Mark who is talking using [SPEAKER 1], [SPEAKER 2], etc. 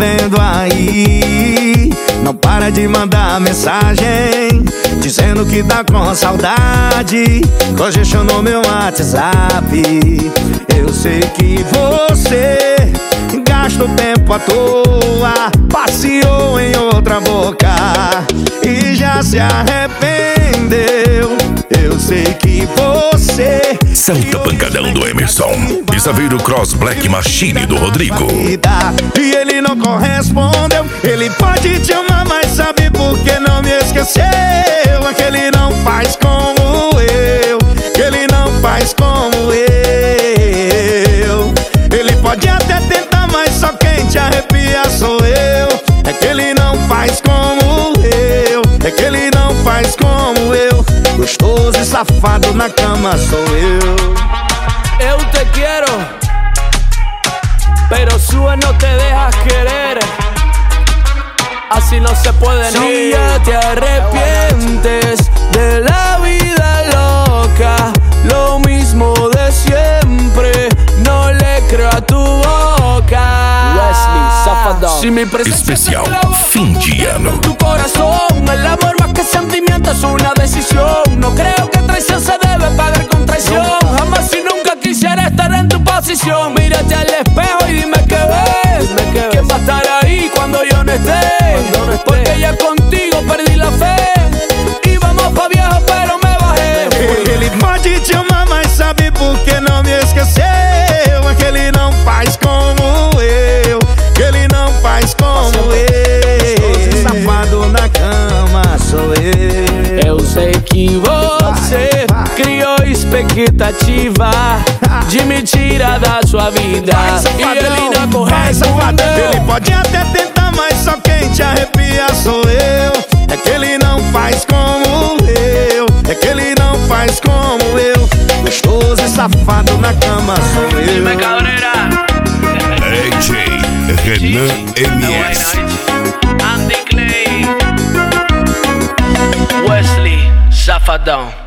[SPEAKER 1] vendo aí, não para de mandar mensagem dizendo que tá com saudade. Congestionou meu WhatsApp. Eu sei que você gastou tempo à toa, passeou em outra boca e já se arrependeu. Eu sei que você
[SPEAKER 2] Santa Pancadão do Emerson e Saveiro Cross Black Machine do Rodrigo.
[SPEAKER 1] E ele não correspondeu. Ele pode te amar, mas sabe por que não me esqueceu? É que ele não faz como eu, que ele não faz como eu. Ele pode até tentar, mas só quem te arrepia sou eu. É que ele não faz como eu, é que ele não faz como eu. Gostoso e safado na cama sou eu.
[SPEAKER 3] Eu te quiero, pero sube no te dejas querer. Así no se puede, no. Si ya te arrepientes de la vida loca, lo mismo de siempre, no le creo a tu boca. Wesley, Safadão. Si mi presencia
[SPEAKER 2] Especial fin de ano.
[SPEAKER 3] Tu corazón, el amor más que sentimiento es una decisión. No creo que traición se debe pagar con traición. Jamás y nunca quisiera estar en tu posición. Mírate al espejo y dime qué ves. ¿Quién va a estar ahí cuando yo no esté? Porque ya contigo perdí la fe. Y vamos pa' viejo pero me bajé.
[SPEAKER 1] Ele pode te amar, mas sabe por que não me esqueceu? É que ele não faz como eu, que ele não faz como eu. Safado na cama sou eu.
[SPEAKER 3] Eu sei que você criou expectativa de me tirar da sua vida. E ele não correspondeu.
[SPEAKER 1] Ele pode até tentar, mas só quem te arrepia sou eu. É que ele não faz como eu, é que ele não faz como eu. Gostoso e safado na cama sou eu.
[SPEAKER 3] Dime Cabrera,
[SPEAKER 2] DJ Renan MS.
[SPEAKER 3] Andy Clay, Wesley, Safadão.